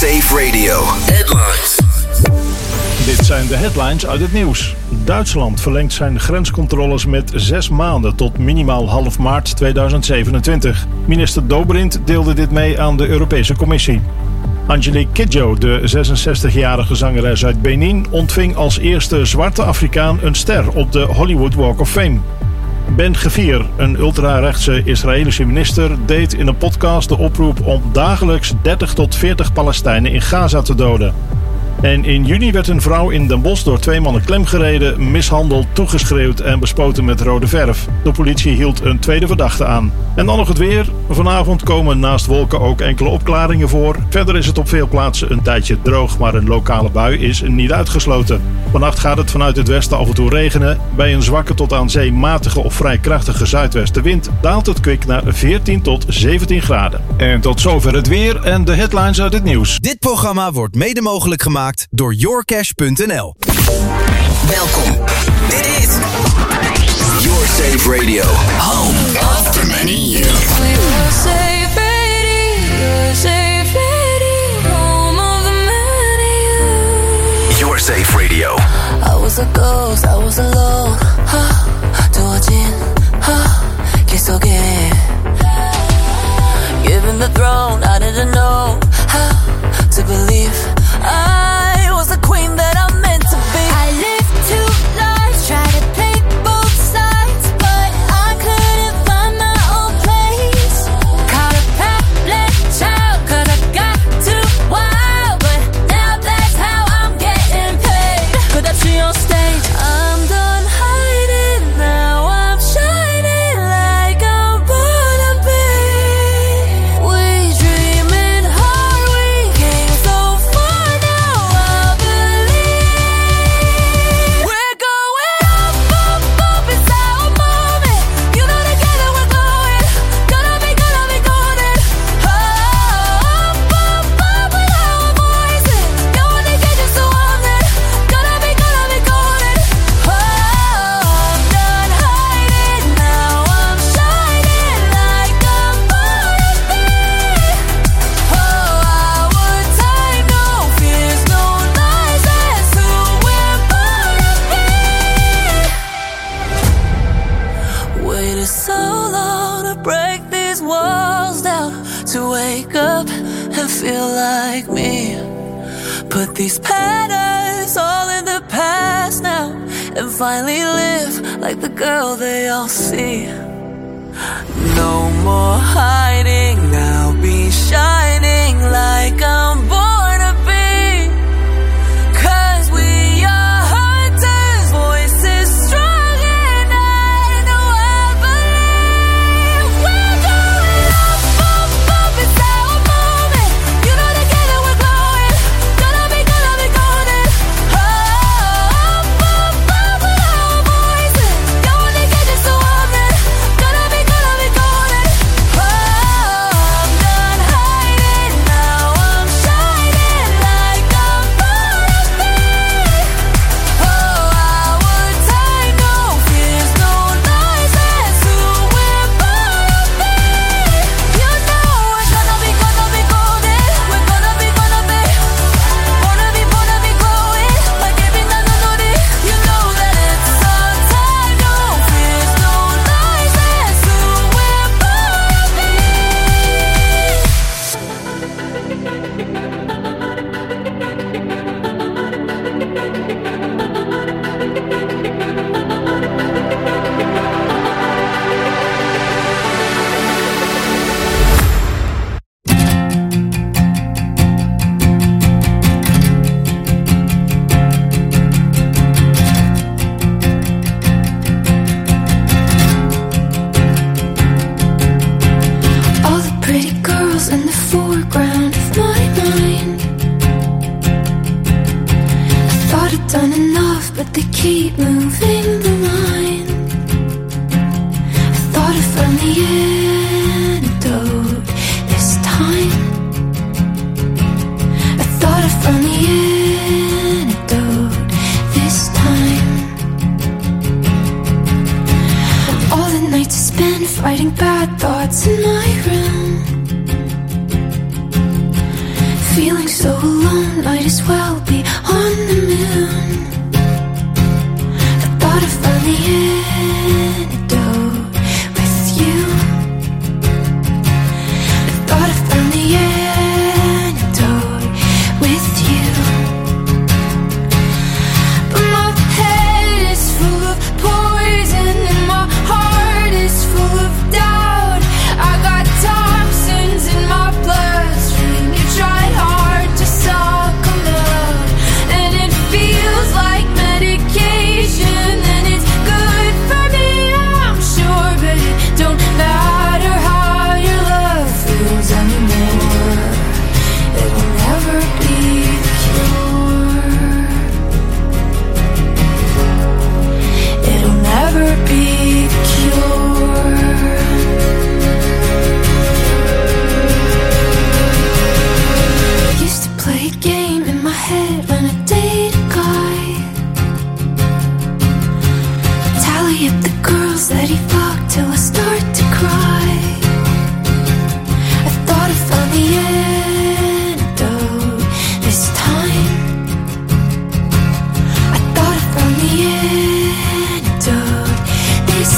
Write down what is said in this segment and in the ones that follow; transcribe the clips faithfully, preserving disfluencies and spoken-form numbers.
Safe Radio. Headlines. Dit zijn de headlines uit het nieuws. Duitsland verlengt zijn grenscontroles met zes maanden tot minimaal half maart tweeduizend zevenentwintig. Minister Dobrindt deelde dit mee aan de Europese Commissie. Angelique Kidjo, de zesenzestigjarige zangeres uit Benin, ontving als eerste zwarte Afrikaan een ster op de Hollywood Walk of Fame. Ben Gvir, een ultrarechtse Israëlische minister, deed in een podcast de oproep om dagelijks dertig tot veertig Palestijnen in Gaza te doden. En in juni werd een vrouw in Den Bosch door twee mannen klemgereden, mishandeld, toegeschreeuwd en bespoten met rode verf. De politie hield een tweede verdachte aan. En dan nog het weer. Vanavond komen naast wolken ook enkele opklaringen voor. Verder is het op veel plaatsen een tijdje droog, maar een lokale bui is niet uitgesloten. Vannacht gaat het vanuit het westen af en toe regenen. Bij een zwakke tot aan zee matige of vrij krachtige zuidwestenwind daalt het kwik naar veertien tot zeventien graden. En tot zover het weer en de headlines uit het nieuws. Dit programma wordt mede mogelijk gemaakt door yourcash punt n l. Welkom. Dit is Your Safe Radio. Home after many years. Your safe radio, safe radio, home of the many. Your Safe Radio. I was a ghost, I was alone. 두어진 기속에 given the throne, I didn't know how to believe I was the queen that I'm meant to be. I lived two lives, tried to play both sides, but I couldn't find my own place. Caught a pet child, cause I got too wild, but now that's how I'm getting paid. Could I see on stage? I'm done hiding, now I'm shining like I'm born to be. We dreaming hard, we came so far, now I believe we're going up, up, up, it's our moment. You know together we're glowing, gonna be, gonna be golden. Up, up, up with our voices, no one to get you so I'm there, gonna be, gonna be golden. Oh, I'm done hiding, now I'm shining like I'm born to be. Oh, our time, no fears, no lies, that's who we're born to be. Waited so long to break these walls down, to wake up and feel like me. Put these patterns all in the past now, and finally live like the girl they all see. No more hiding, now be shining like I'm born to be. Cause we are hunters, voices strong, and I know I believe we're going up, up, up, it's our moment. You know together we're glowing, gonna be, gonna be golden. Up, up, up with our voices, no one to get you so I'm there, gonna be, gonna be golden. Oh, I'm done hiding, now I'm shining like I'm born to be. Oh, our time, no fears, no lies, that's who we're born to be. You know we're gonna be, gonna be golden. We're gonna be, gonna be, wanna be, wanna be glowing like every night I know it. You know that it's our time, no fears, no lies, that's who we're born to be. All the pretty girls in the foreground of my mind. I thought I'd done enough, but they keep moving the line. I thought I found the antidote this time. I thought I found the antidote this time. All the nights I spent fighting bad thoughts in my room. feeling so alone, might as well be on the moon. I thought I found the antidote with you. I thought I found the antidote with you. But my head is full of poison and my heart is full of doubt. I got toxins in my bloodstream. You tried hard to suck them out, and it feels like medication, and it's good for me, I'm sure, but it don't matter how your love feels anymore. It will never be the cure. It'll never be the cure. I used to play a game in my head when I date a guy. Tally up the girls that he fucked till I start to cry. I thought I found the antidote this time. I thought I found the antidote this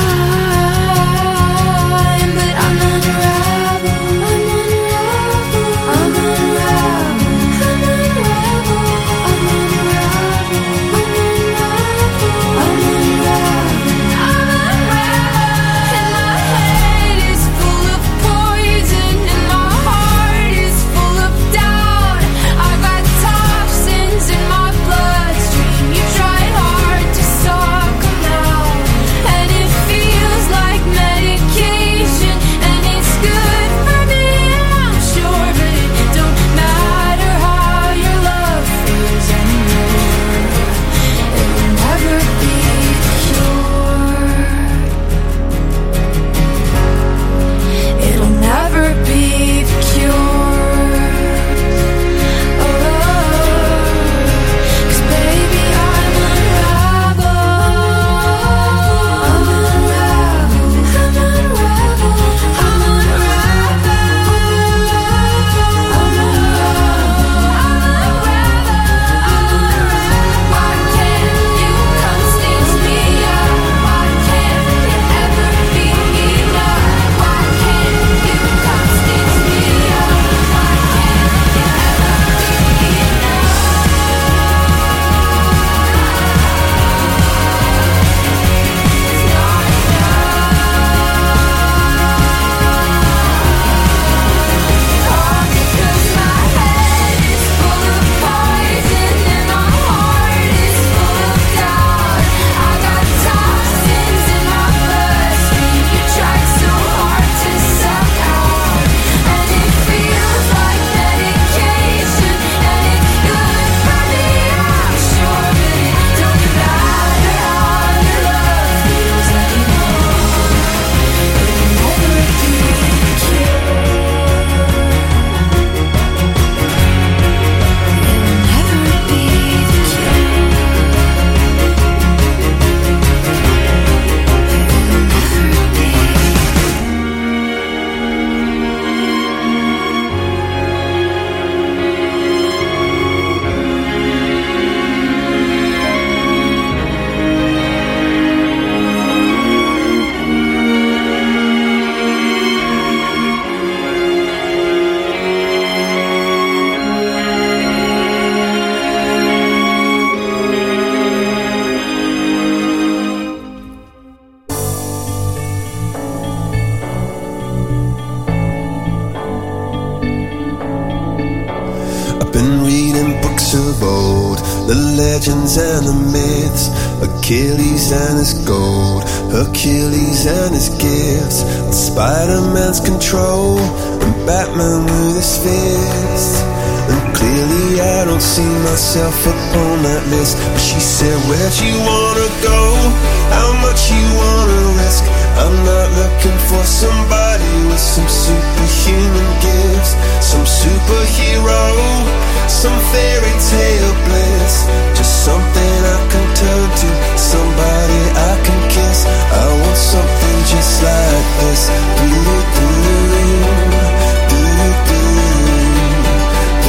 time. But I'm unravel, I'm unravel, I'm unravel, I'm unravel, I'm unravel, I'm unravel, I'm unravel, I'm unravel. And my head is full of poison and my heart is full of doubt. I got toxins in my bloodstream. You tried hard to suck them out, and it feels like medication, and it's good for me, I'm sure, but it don't matter how your love feels anymore. It will never be the cure. It'll never be the cure. Oh, 'cause baby, I'm unravel. I'm unravel. I'm unravel. I'm unravel. I'm unravel. Why can't you come stitch me up? Why can't it ever be enough? Why can't you come stitch me up? Why can't it ever be Because my head is full of poison and my heart is full of doubt. I got toxins in my bloodstream. You tried so hard to suck out, and it feels like medication, and it's good for me, I'm sure, but it don't matter how your love feels anymore. It'll never be the cure. It'll never be the cure. I've been reading books of old, the legends and the myths, Achilles and his gold, Hercules and his gifts, Spider-Man's control, and Batman with his fists. And clearly I don't see myself upon that list. But she said, where'd you wanna go? How much you wanna risk? I'm not looking for somebody with some superhuman gifts, some superhero, some fairy tale bliss. Just something I can turn to, somebody I can kiss. I want something just like this. Do-do-do, do-do-do,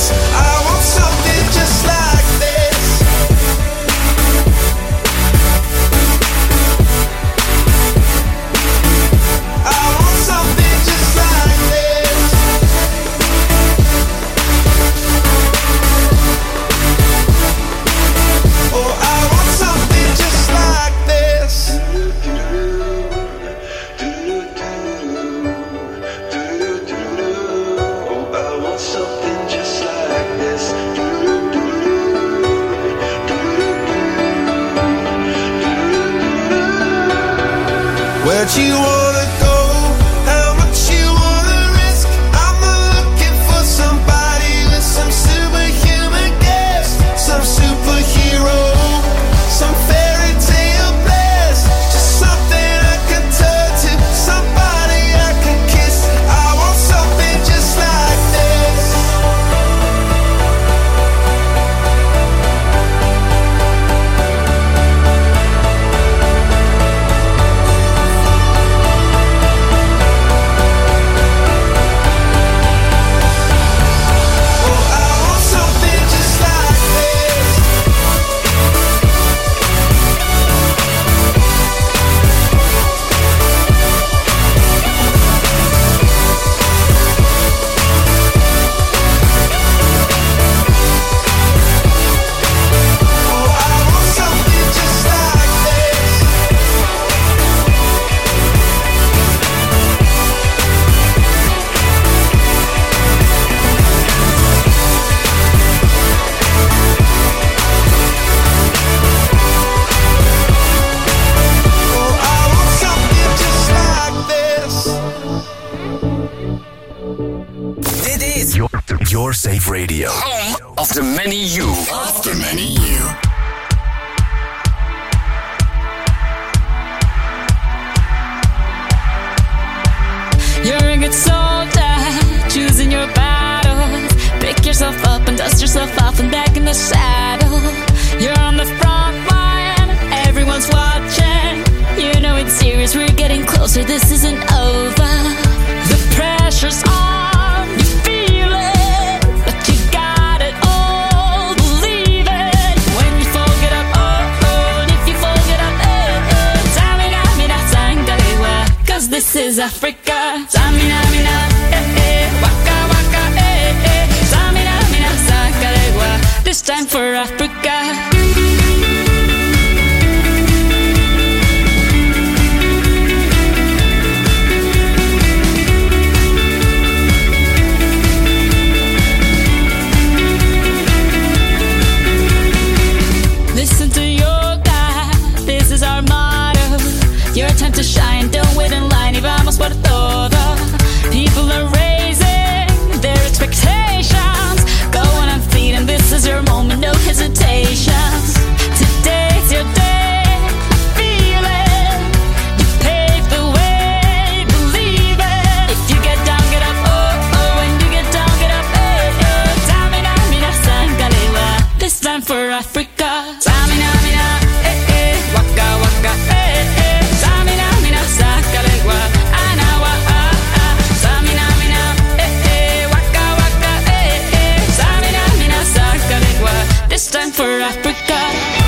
I want something just like this. I want something just like this. Oh, I want something just like this. Oh, I want something just like this. Where'd you wanna go? How much you wanna risk? I'm not looking for somebody with some superhuman gifts, some superhero, some fairy tale bliss. Just something I can turn to, somebody I can kiss. I want something just like this. Oh, I want something just like this. Oh, I want something just like this. Oh, I want something just like this. Dit is Your, Your Safe Radio. Home of the many you. Of the many you. You're a good soldier, choosing your battles. Pick yourself up and dust yourself off and back in the saddle. You're on the front line, everyone's watching. You know it's serious, we're getting closer, this isn't over. The pressure's on, you feel it, but you got it all, believe it. When you fall, get up, oh, oh, and if you fall, get up, eh, eh. Tamina, mina, sangalewa, cause this is Africa. Tamina, mina, eh, eh, waka, waka, eh, eh. Tamina, mina, sangalewa, this time for Africa. Listen to your God, this is our motto. Your time to shine, don't wait in line, y vamos por todo. People are raising their expectations. Go on and feed, and this is your moment, no hesitations. Today's your day, feel it. You pave the way, believe it. If you get down, get up, oh, oh. When you get down, get up, eh, eh. Tamina, mina, sangalewa, this time for Africa. Tamina, mina, eh, eh. Waka, waka, eh, eh. Tamina, mina, sangalewa, anawa, ah, ah. Tamina, mina, eh, eh. Waka, waka, eh, eh. Tamina, mina, sangalewa, this time for Africa.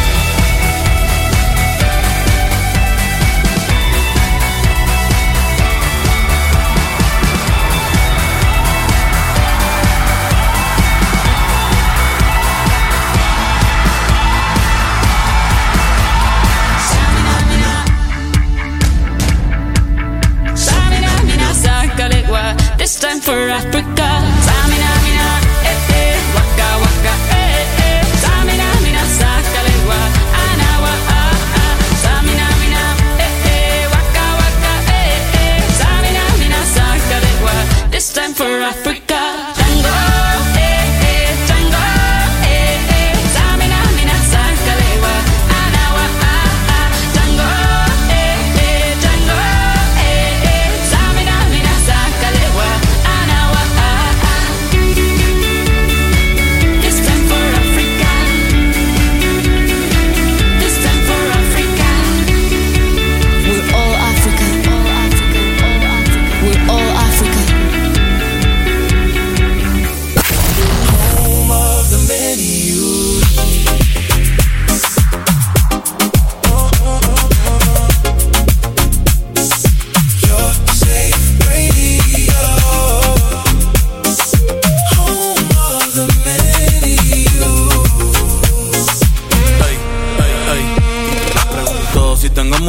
This time for Africa. Tamina, mina, eh, eh. Waka, waka, eh, eh. Tamina, mina, sangalewa, anawa, ah, ah. Tamina, mina, eh, eh. Waka, waka, eh, eh. Tamina, mina, sangalewa, this time for Africa. Tango, eh, eh. Tango, eh, eh. Tamina, mina, sangalewa, anawa, ah, ah. Tango, eh, eh. Tango, eh, eh. Tamina, mina, sangalewa, anawa, ah, ah. This time for Africa. This time for Africa. We're all Africa. All Africa. All Africa. We're all Africa.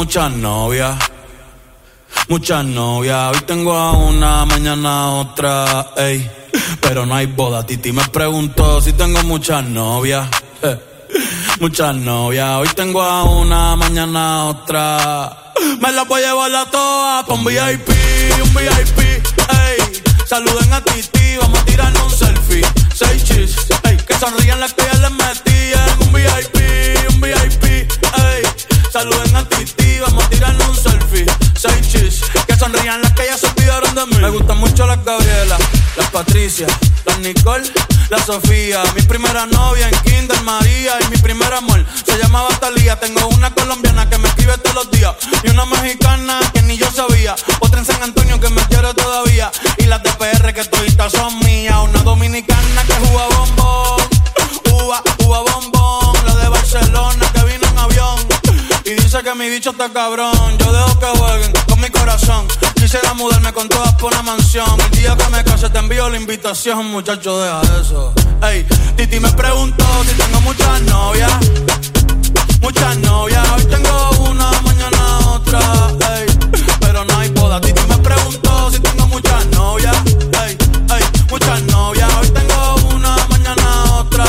muchas novias, muchas novias. Hoy tengo a una, mañana a otra, ey. Pero no hay boda. Titi me preguntó si tengo muchas novias, eh. Muchas novias. Hoy tengo a una, mañana a otra. Me las voy a llevar a todas pa' un V I P, un V I P, ey. Saluden a Titi, vamos a tirarnos un selfie. Seis chis, ey. Que sonrían las que ya les metí en un V I P, un V I P, ey. Saluden a Titi, vamos a tirarnos un selfie. Seis chis, que sonrían las que ya se olvidaron de mí. Me gustan mucho las Gabriela, las Patricia, las Nicole, la Sofía. Mi primera novia en Kinder María y mi primer amor se llamaba Talía. Tengo una colombiana que me escribe todos los días y una mexicana que ni yo sabía. Otra en San Antonio que me quiere todavía y las de P R que toditas son mías. Una dominicana que juega bombón, uva, uva bombón. La de Barcelona que vino en avión y dice que mi bicho está cabrón. Yo dejo que jueguen con mi corazón. Quisiera mudarme con todas por una mansión. El día que me case te envío la invitación. Muchacho, deja eso. Ey, Titi me preguntó si tengo muchas novias. Muchas novias. Hoy tengo una, mañana otra. Ey, pero no hay boda. Titi me preguntó si tengo muchas novias. Ey, ey, muchas novias. Hoy tengo una, mañana otra.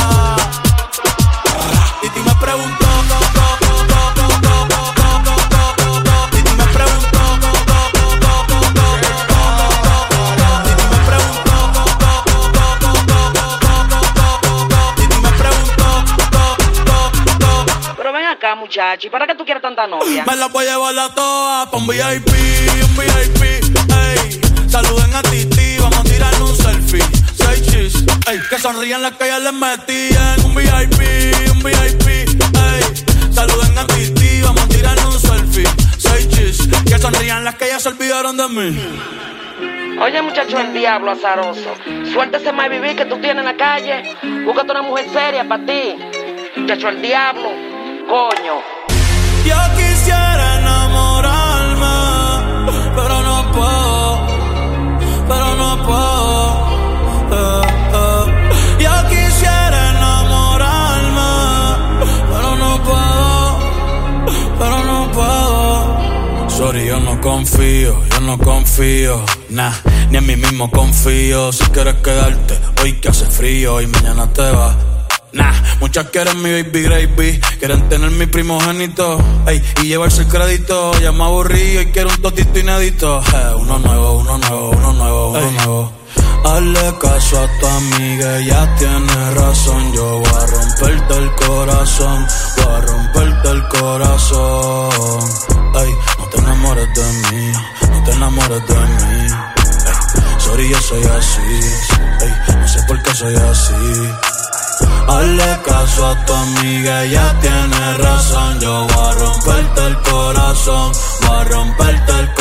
Titi me preguntó. Muchacho, ¿y para qué tú quieres tanta novia? Me la voy a llevar a todas pa' un V I P, un V I P, ey. Saluden a Titi, vamos a tirarnos un selfie. Seis chis, ey. Que sonrían las que ya les metí en un V I P, un V I P, ey. Saluden a Titi, vamos a tirarnos un selfie. Seis chis, que sonrían las que ya se olvidaron de mí. Oye, muchacho, el diablo azaroso. Suéltese más vivir que tú tienes en la calle. Búscate una mujer seria para ti. Muchacho, el diablo. Coño. Yo quisiera enamorarme, pero no puedo, pero no puedo. Eh, eh. Yo quisiera enamorarme, pero no puedo, pero no puedo. Sorry, yo no confío, yo no confío, nah, ni en mí mismo confío. Si quieres quedarte hoy que hace frío y mañana te vas. Nah, muchas quieren mi baby gravy, quieren tener mi primogénito, ey, y llevarse el crédito. Ya me aburrí y quiero un totito inédito. Eh, uno nuevo, uno nuevo, uno nuevo, uno ey. nuevo. Hazle caso a tu amiga, ella tiene razón. Yo voy a romperte el corazón, voy a romperte el corazón. Ey, no te enamores de mí, no te enamores de mí. Ey, sorry, yo soy así, ey, no sé por qué soy así. Hazle caso a tu amiga, ella tiene razón. Yo voy a romperte el corazón, voy a romperte el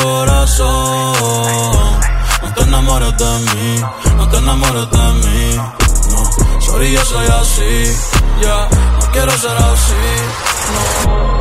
corazón. No te enamores de mí, no te enamores de mí. No, sorry, yo soy así, ya, yeah, no quiero ser así, no.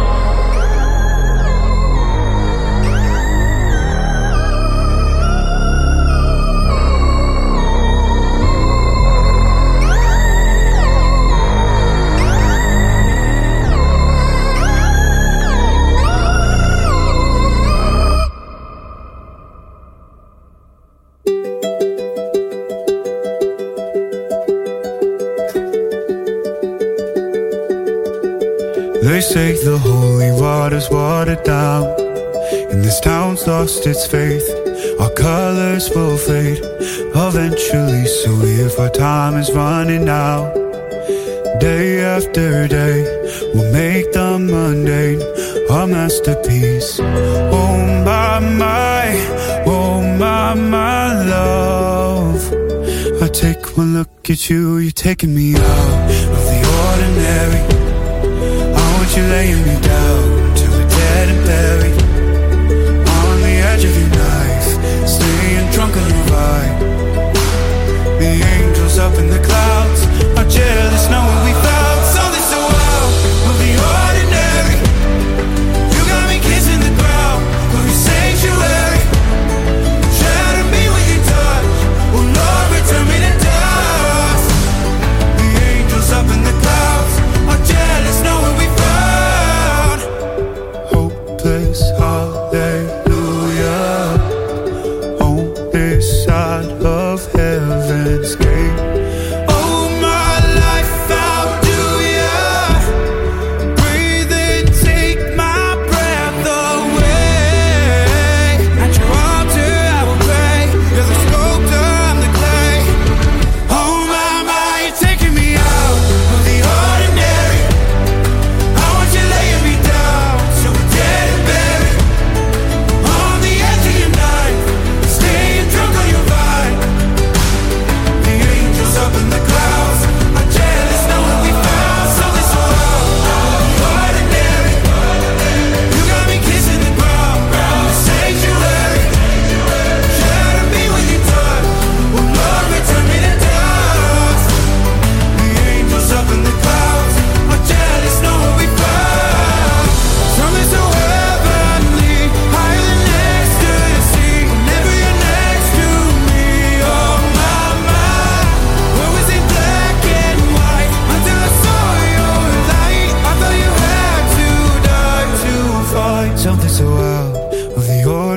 They say the holy water's watered down, and this town's lost its faith. Our colors will fade eventually, so if our time is running out, day after day, we'll make the mundane our masterpiece. Oh my, my, oh my, my love. I take one look at you, you're taking me out of the ordinary. You're laying me down till we're dead and buried on the edge of your knife, staying drunk on your ride. The angels up in the clouds are jealous knowing we found something so out of the ordinary. You got me kissing the ground of your sanctuary. Shatter me with your touch, oh Lord, return me to dust. The angels up in the clouds are jealous knowing we found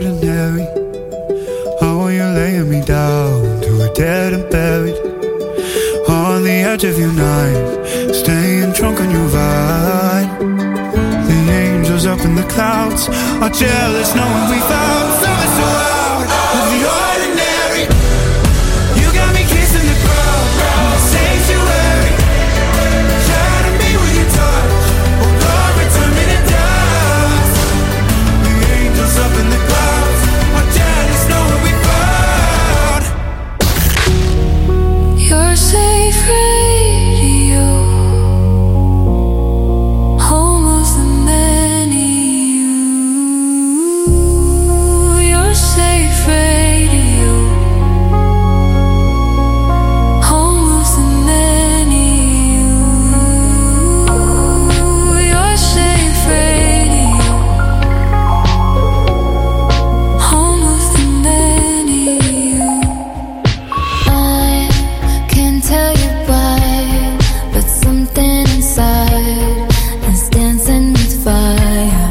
ordinary. Oh, you're laying me down to a dead and buried on the edge of your night, staying drunk on your vine. The angels up in the clouds are jealous knowing we found something so out of the ordinary. You got me kissing the ground, sanctuary. Shadow me with your touch, oh Lord, return me to dust. The angels up in the clouds are jealous knowing we found your safe radio, home of the many. You, your safe radio, home of the many. You, your safe radio, home of the many. I can't tell you why, but something inside is dancing with fire.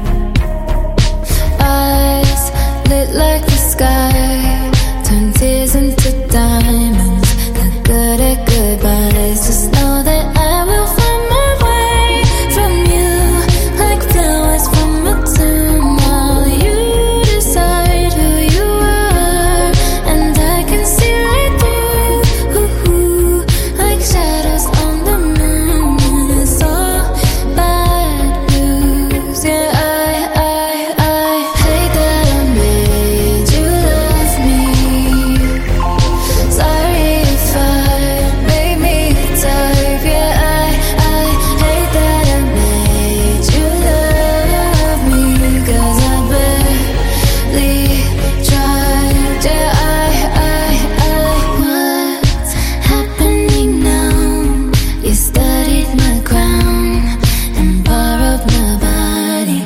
Eyes lit like the sky, turn tears into diamonds. Got good at goodbyes. Just know that I will find my way from you, like flowers from a tomb. While you decide who you are, and I can see right through, ooh, like shadows on the moon. And it's all bad news. Yeah, I, I, I hate that I made you love me. Sorry if I made me the type. Yeah, I, I hate that I made you love me. 'Cause I barely tried. Yeah, I, I, I, what's happening now? You studied my crown and borrowed my body.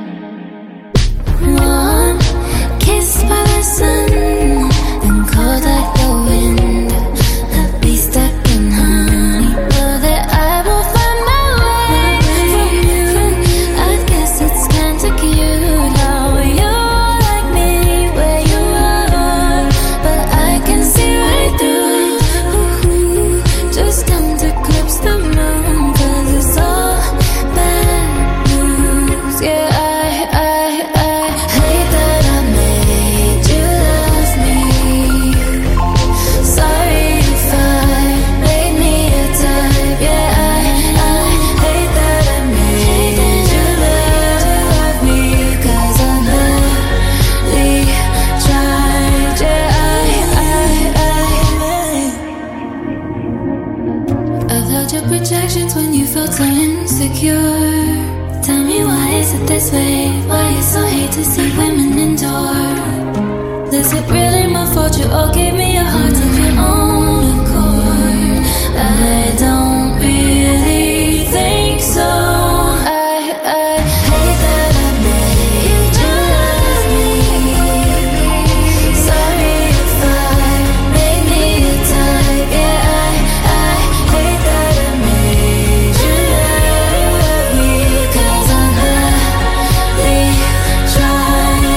One kiss by the sun and cold like the wind. I'll be stuck in honey. Know that I will find my way from you. I guess it's kinda cute how you're like me where you are, but I can see right through it. Ooh, just come to grips the moon, 'cause it's all bad news. Yeah, I, I, I hate that I made you love me. Sorry if I made me a type. Yeah, I, I hate that I made you love me. 'Cause I barely tried. Yeah, I, I, I I've held your projections when you felt so insecure. Tell me, why is it this way? Why you so hate to see women endure? Is it really my fault you all gave me a heart of your own accord? I don't really think so. I, I hate that I made you love me. Sorry if I made me a type. Yeah, I, I hate that I made you love me. 'Cause I barely tried.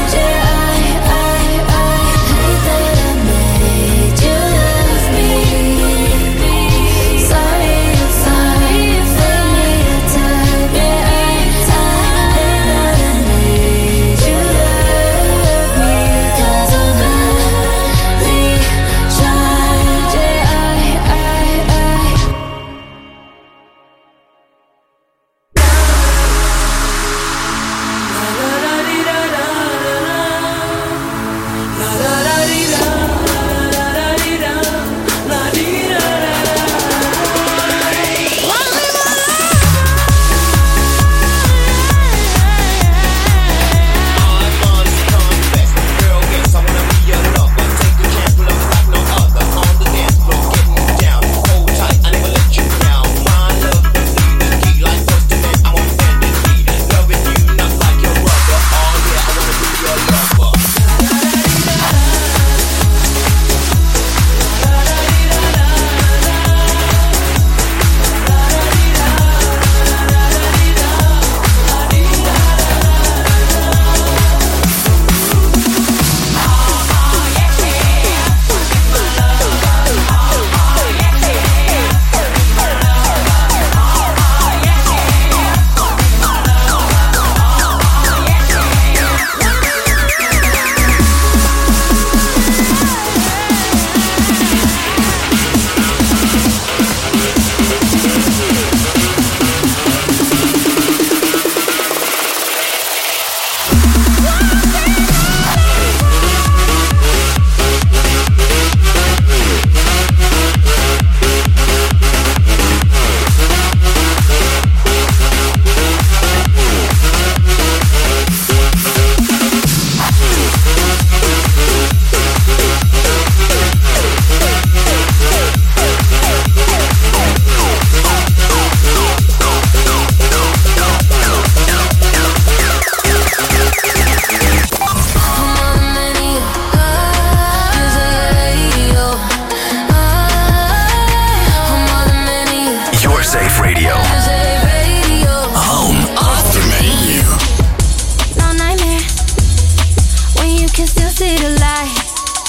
see the light.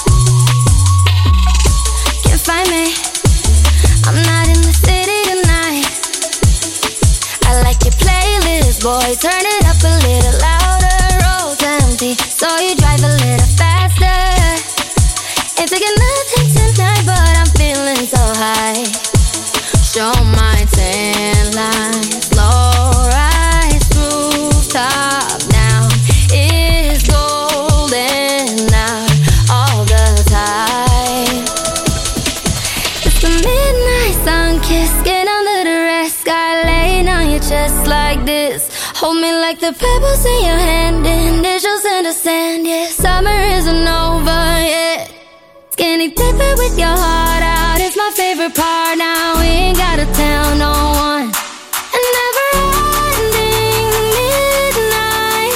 Can't find me, I'm not in the city tonight. I like your playlist, boy, turn it up a little louder. Road's empty, so you drive a little faster. Ain't taking nothing tonight, but I'm feeling so high. Show my tan lines, low rise, rooftop down. It's golden out all the time. It's the midnight sun kiss, get under the red sky, laying on your chest like this. Hold me like the pebbles in your hand, initials in the sand. Yeah, summer isn't over yet. Skinny dipping with your heart out, it's my favorite part. Now we ain't gotta tell no one. And never ending midnight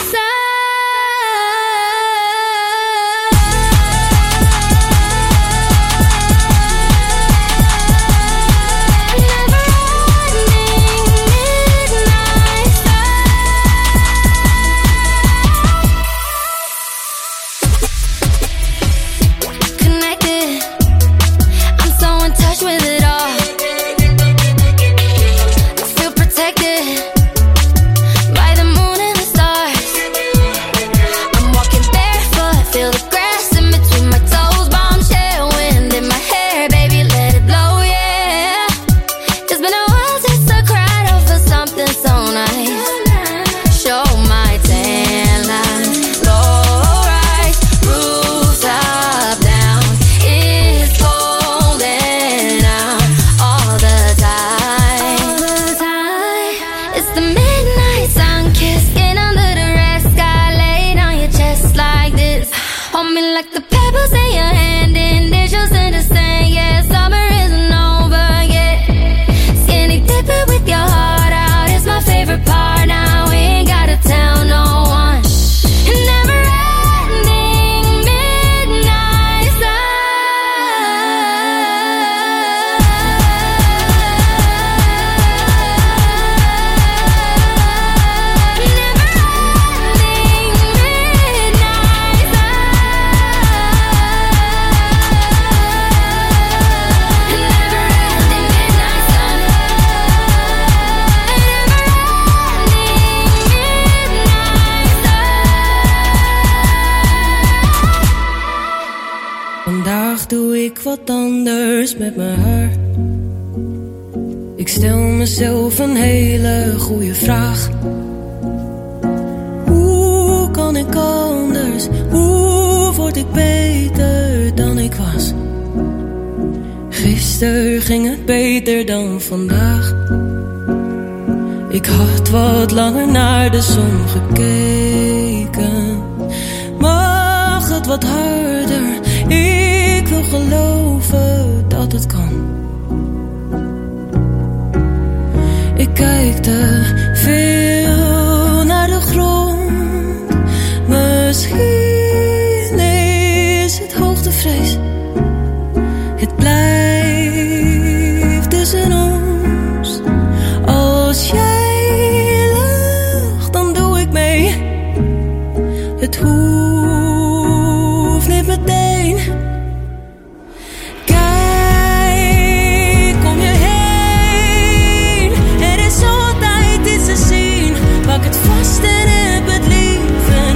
with it all. I feel protected by the moon and the stars. I'm walking barefoot, feel the grass in between my toes. Bombshell wind in my hair, baby, let it blow, yeah. It's been a while since I cried over something so nice. Show my tan lines, low rise, rooftop down. It's golden out all the time. It's the midnight sun kiss, get under the red sky, laid on your chest like this. Hold me like the pebbles in your hand, initials in the sand. Yeah, summer isn't over yet. Skinny dipping with your heart out, it's my favorite part. Now we ain't gotta tell no one. And never ending midnight sun. Vandaag doe ik wat anders met mijn haar. Ik stel mezelf een hele goede vraag. Hoe kan ik anders? Hoe word ik beter dan ik was? Gisteren ging het beter dan vandaag. Ik had wat langer naar de zon gekeken. Mag het wat harder? Ik wil geloven dat het kan. Ik kijk te veel naar de grond. Misschien is het hoogtevrees. Het blijft tussen ons. Als jij lacht, dan doe ik mee. Het hoeft niet meteen. Kijk om je heen. Er is altijd iets te zien. Pak het vast en heb het lief. En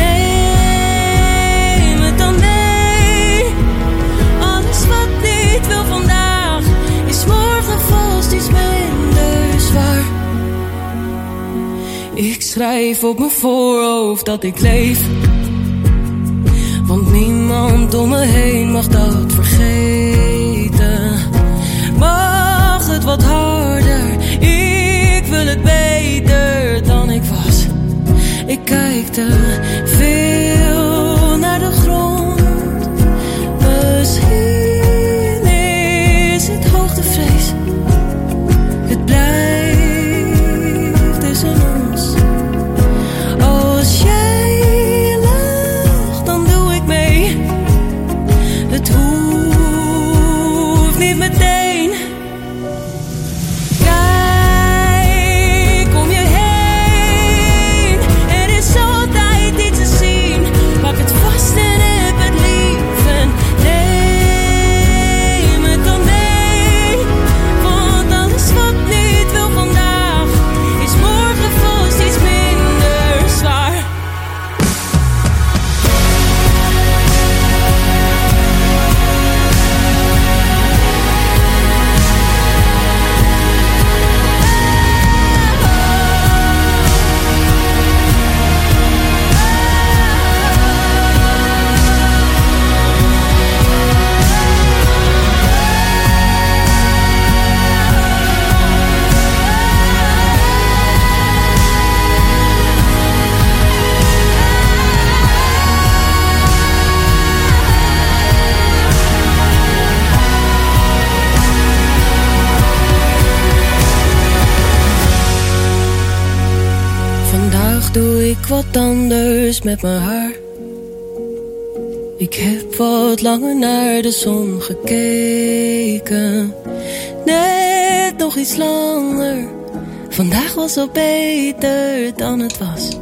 neem het dan mee. Alles wat niet wil vandaag is morgen vast iets minder zwaar. Ik schrijf op mijn voorhoofd dat ik leef. Want niemand om me heen mag dat vergeten. Mag het wat harder? Ik wil het beter dan ik was. Ik kijk te veel naar de grond. Misschien is het hoogtevrees. Het blijft tussen ons. Als jij lacht, dan doe ik mee. Het hoeft niet meteen. Kijk om je heen. Er is altijd iets te zien. ik wat anders met mijn haar. Ik heb wat langer naar de zon gekeken. Net nog iets langer. Vandaag was al beter dan het was.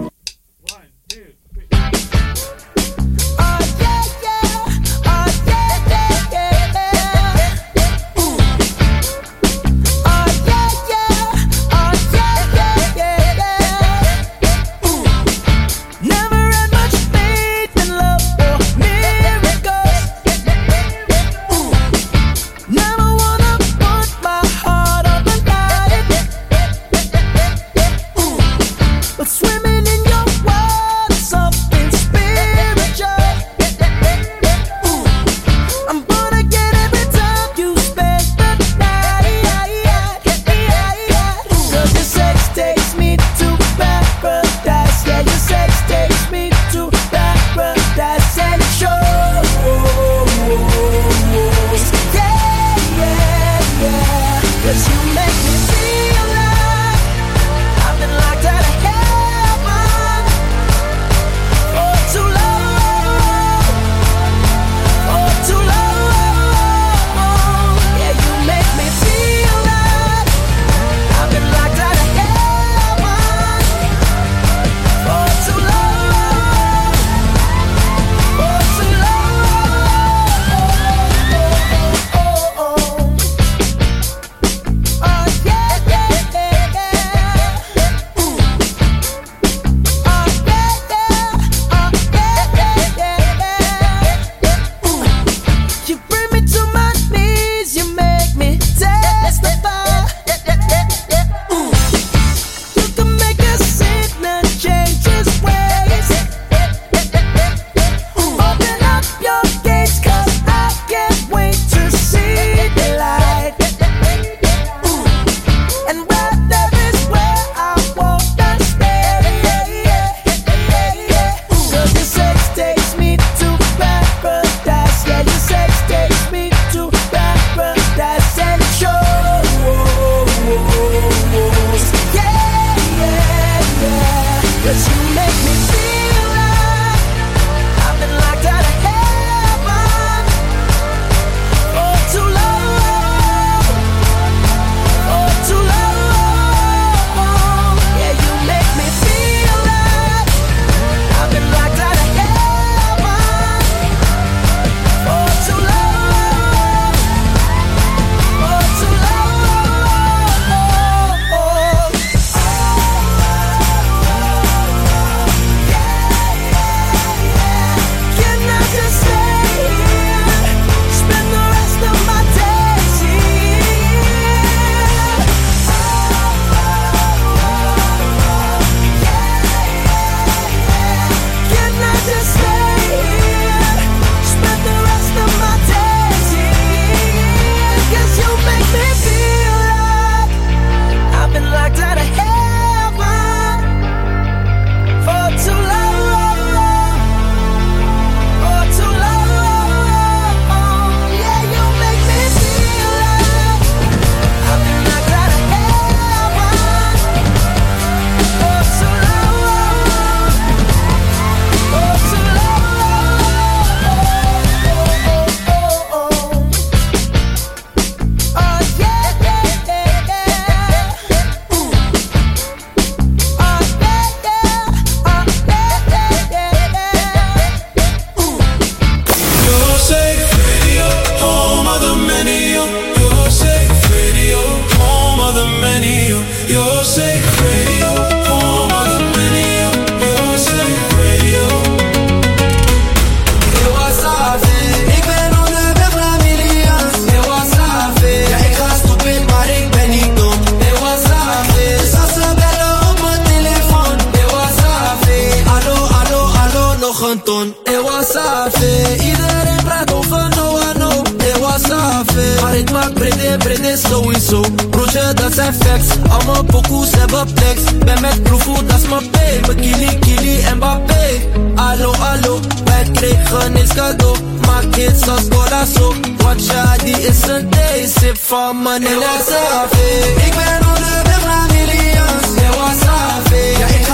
sowieso. Broertje, dat zijn facts. Al mijn pokoes hebben flex. Ben met proefvoer, dat is mijn pay. Mijn kili, kili en Mbappé. Allo, allo, wij kregen niks cadeau. Maar kids als Golasso. Watcha, die is een day. Sip van money, wasabi. Ik ben onderweg naar millions. Nee, wasabi. Ja, ik ga stoppen.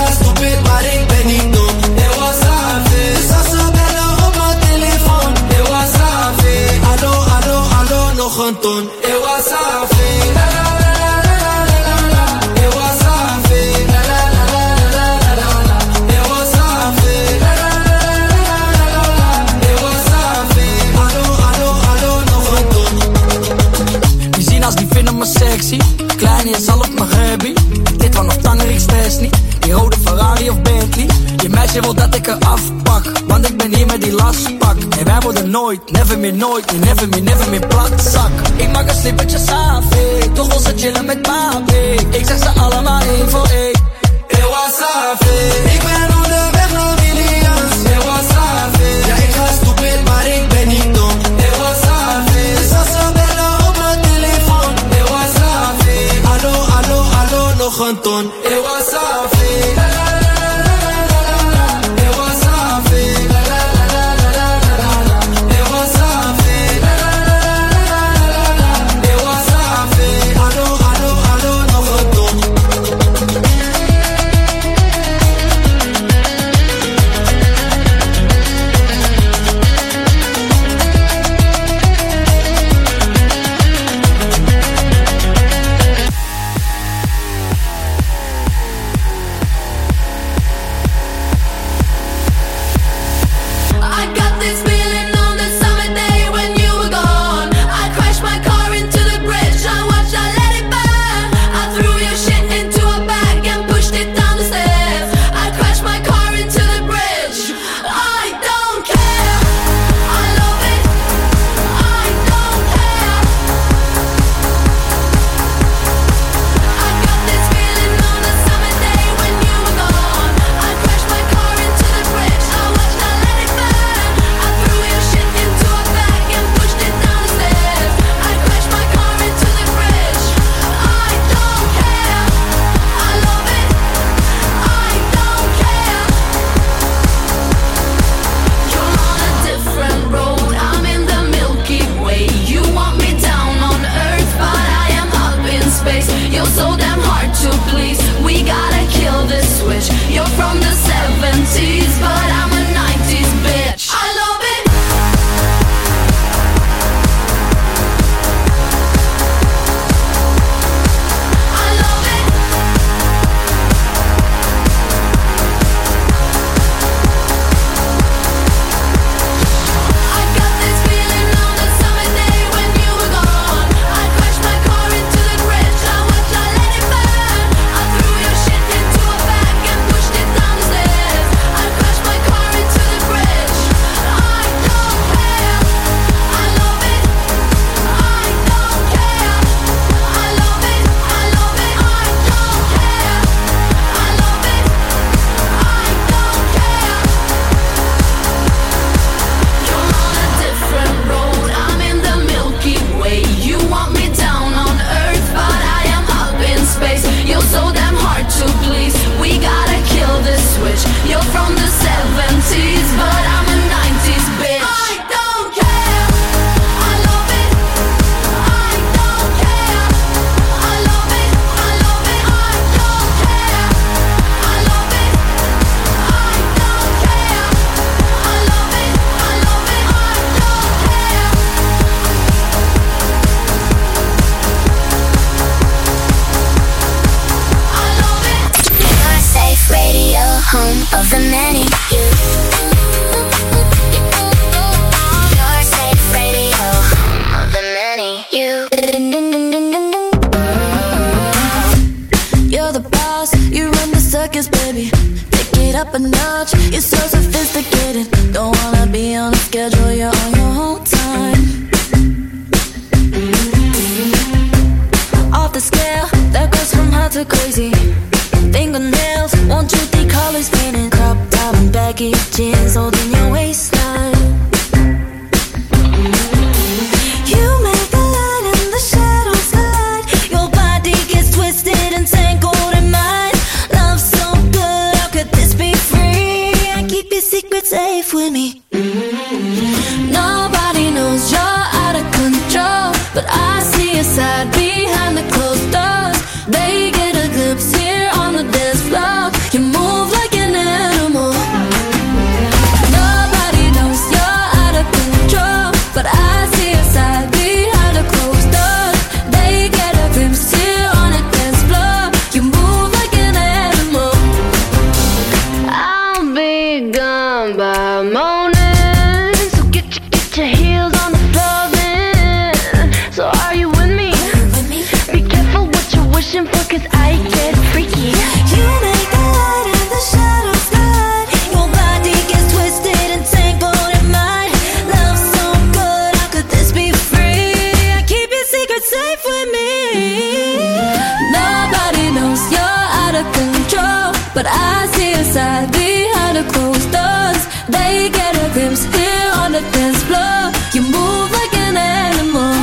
stupid, maar ik ben niet dom. It was savage. Dus als ze bellen op mijn telefoon. It was savage. Hallo, hallo, hallo, nog een ton. It was savage. La la la la la la la la. It was savage. La la la la la la la la. It was savage. La la la la la la la. It was savage. Hallo, hallo, hallo, nog een ton. Die zina's die vinden me sexy. Klein is half Maghreby. Dit was nog tanger, ik stress niet. Die rode Ferrari of Bentley. Je meisje wil dat ik er afpak. Want ik ben hier met die lastpak. En wij worden nooit, never meer nooit. Nee, never meer, never meer platzak. Ik maak een slippertje safe. Toch wil ze chillen met papi. Ik zeg ze allemaal één voor één. It was savage. Ik ben onderweg naar Williams. It was savage. Ja, ik ga stupid, maar ik ben niet dom. It was savage. Dus als ze bellen op mijn telefoon. It was savage. Hallo, hallo, hallo, nog een ton. It was savage. La la la la la la la. It was savage. La la la la la la la. It was savage. La la la la la la. It was savage. Hallo, hallo, hallo, nog een ton. I got this feeling on the summer day when you were gone. I crashed my car into the bridge. I watched, I let it burn. I threw your shit into a bag and pushed it down the stairs. I crashed my car into the bridge. I don't care. I love it. I don't care. I got this feeling on the summer day when you were gone. I crashed my car into the bridge. I watched, I let it burn. I threw your shit into a bag and pushed it down the stairs. I crashed my car into the bridge. I don't care. I love it. I don't care. You're on a different road. I'm in the Milky Way. You want me down on Earth, but I am up in space. You're so damn hard to please. We gotta kill this switch. You're from the seventies, but I'm a nineties bitch. I love it. I love it. I got this feeling on the summer day when you were gone. I crashed my car into the bridge. I watched, I let it burn. I threw your shit into a bag and pushed it down the stairs. I crashed my car into the bridge. I don't care. I love it. I don't care. I love it. I love it. I don't care. I love it. I don't care. You're on a different road. I'm in the Milky Way. You want me down on Earth, but I am up in space. You're so damn hard to please. We gotta kill this switch. You're from the seventies, but I'm a nineties bitch. I don't care. I love it. I don't care. I love it. I love it. I don't care. I love it. I don't care. I love it. I love it. I don't care. I love it. Your safe radio, home of the many. Your safe radio, home of the many. You. You're the boss, you run the circus, baby. Pick it up a notch, you're so sophisticated. Don't wanna be on a schedule, you're on your own time. Off the scale, that goes from hot to crazy. Fingernails, one, two, three colors painted. Crop top and baggy jeans holding your waistline. You make the light and the shadows collide. Your body gets twisted and tangled in mine. Love so good, how could this be free? I keep you but I see a side behind the closed doors. They get a glimpse here on the dance floor. You move like an animal.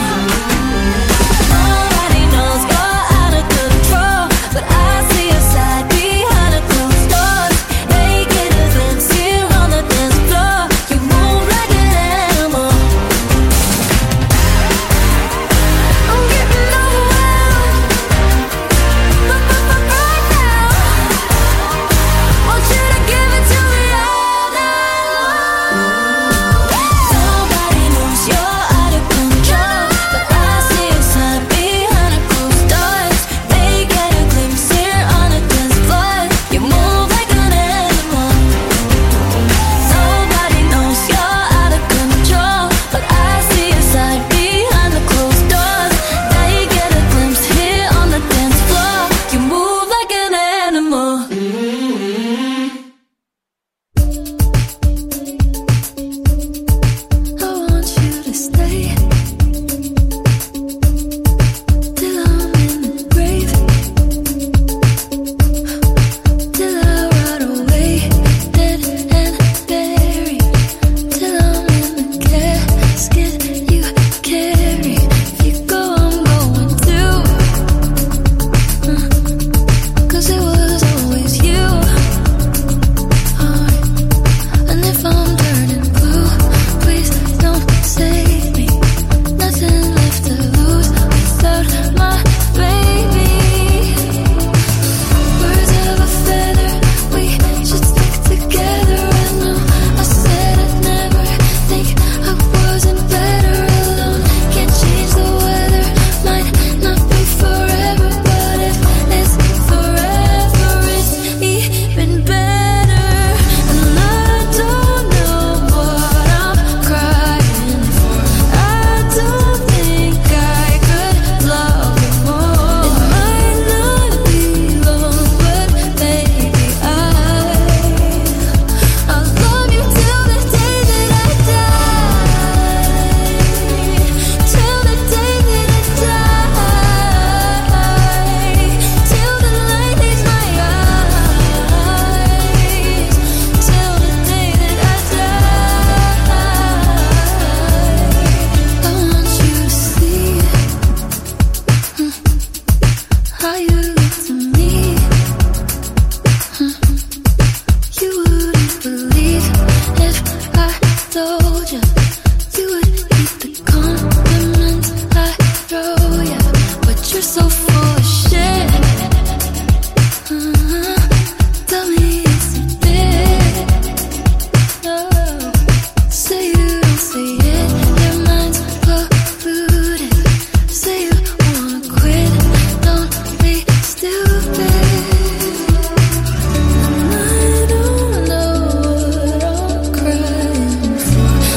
Nobody knows you're out of control, but I see a side behind the closed doors. They get a glimpse here on the dance floor. You move like an animal. I'm getting overwhelmed, but, but, but right now, want you to give it to me all night long. Nobody knows you're out of control, but I see a sign behind the closed doors. They get a glimpse here on the dance floor. You move like an animal. Nobody knows you're out of control, but I see a sign behind the closed doors. They get a glimpse here on the dance floor. You move like an animal. I want you to stay till I'm in the grave, till I rot away, dead and buried, till I'm in the casket you carry. If you go, I'm going too, uh, 'cause it was always you. Alright. And if I'm turning blue, please don't save me. Nothing left to lose without my baby. Birds of a feather, we should stick together. I know I said I'd never think I wasn't better alone. Can't change the weather, might not be forever, but if it's forever, it's even better. And I don't know what I'm crying for. I don't think I could love you more. It might not be long, but baby, I I'll love you till the day that I die. Till the day that I die. Till the light leaves my eyes. Till the day that I die. I want you to see mm, how you look to me. Mm, You wouldn't believe if I told you. You would eat the compliments I throw you, but you're so full of shit. Uh-huh. Tell me it's a bit. No, say you don't say it. Your mind's polluted. Say you wanna quit. Don't be stupid. And I don't know what I'm crying for.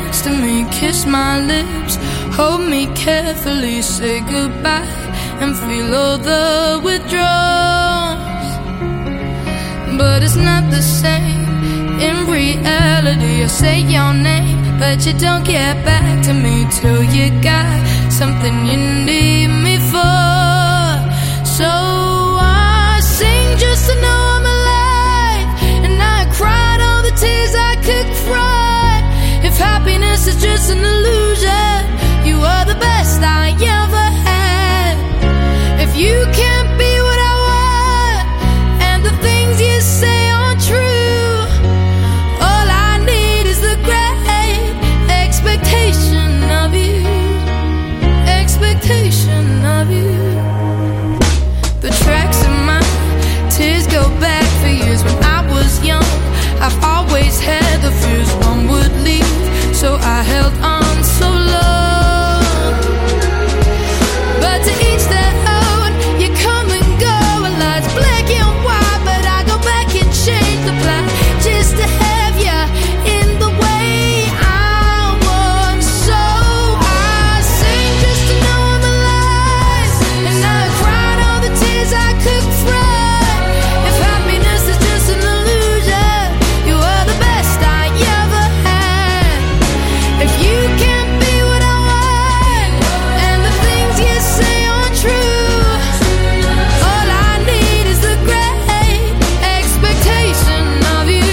next to me, kiss my lips, hold me carefully, say goodbye, and feel all the withdrawals. But it's not the same. In reality, I say your name, but you don't get back to me till you got something you need me for. So I sing just to know I'm alive, and I cried all the tears I could cry. If happiness is just an illusion, you are the best I ever had. If you can't be what I want, and the things you say aren't true, all I need is the great expectation of you, expectation of you. The tracks in my tears go back for years. When I was young, I've always had the fears one would leave, so I held on so long. But to each their own, you come and go, a life's black and white, but I go back and change the plan just to have you in the way I want. So I sing just to know I'm alive, and I cried all the tears I could cry. If happiness is just an illusion, you are the best I ever had. If you can't be what I want, and the things you say aren't true, all I need is the great expectation of you.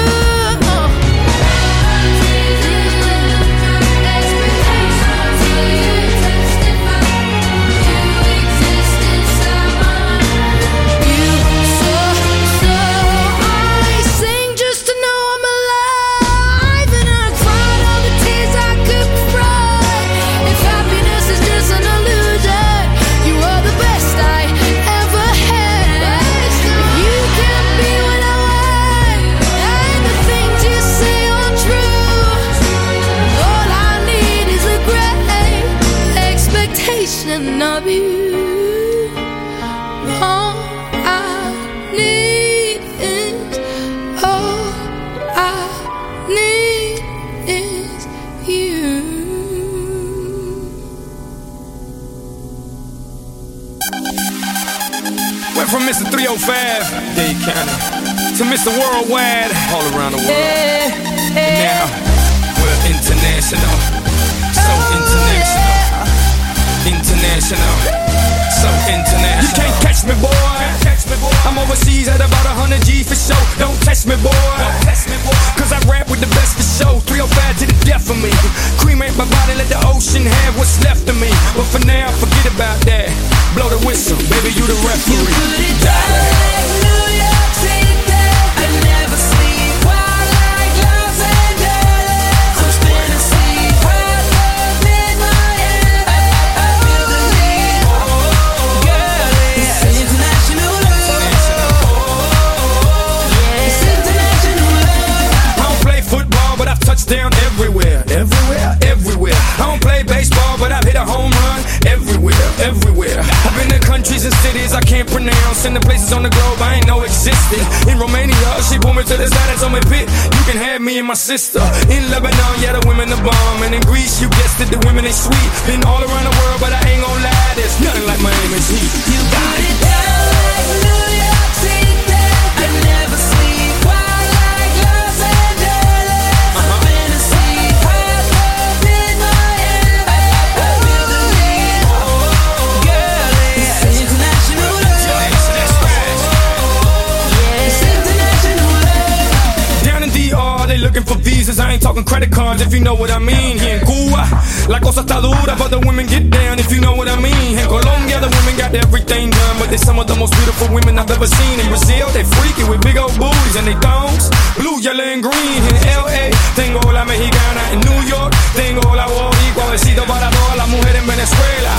I sing just to know I'm alive, and I cried all the tears I could cry. If happiness is just an illusion, you are the best I ever had. If you can't be what I want, and the things you say aren't true, all I need is a great expectation of you. All I need is, all I need is you. Went from Mister three oh five, Dade County, to Mister Worldwide, all around the world. And now, we're international, so international, international, so international. You can't catch me, boy. I'm overseas at about one hundred G for show. Don't test me, boy. Cause I rap with the best for show. three oh five to the death of me. Cremate my body, let the ocean have what's left of me. But for now, forget about that. Blow the whistle, baby, you the referee. You put it down like New York City. I never sleep while like Los Angeles. I'm spinning sleep while love in my head. I, I feel the need, girl. It's international love. It's international love. I don't play football, but I've touched down everywhere, everywhere, everywhere. I don't play baseball, but I've hit a home run everywhere, everywhere. I've been to countries and cities I can't pronounce, and the places on the globe I ain't know existed. In Romania, she pulled me to the side and told me, "Pit, you can have me and my sister." In Lebanon, yeah, the women are bomb, and in Greece, you guessed it, the women ain't sweet. Been all around the world, but I ain't gon' lie, there's nothing like Miami's heat. You got it down like New York City. I never sleep while like Los Angeles. I'm spinning sleep while love in my head. I, I feel the need, girl. It's international love. It's international love. Down in D R, they looking for visas. I ain't talking credit cards, if you know what I mean. Here in Cuba, la cosa está dura, but the women get down, if you know what I mean. In Colombia, the women got everything done, but they some of the most beautiful women I've ever seen. In Brazil, they freaky with big old booties and they thongs, blue, yellow, and green. In L A, tengo la mexicana. In New York, tengo la boricua. Besito para todas las mujeres en Venezuela.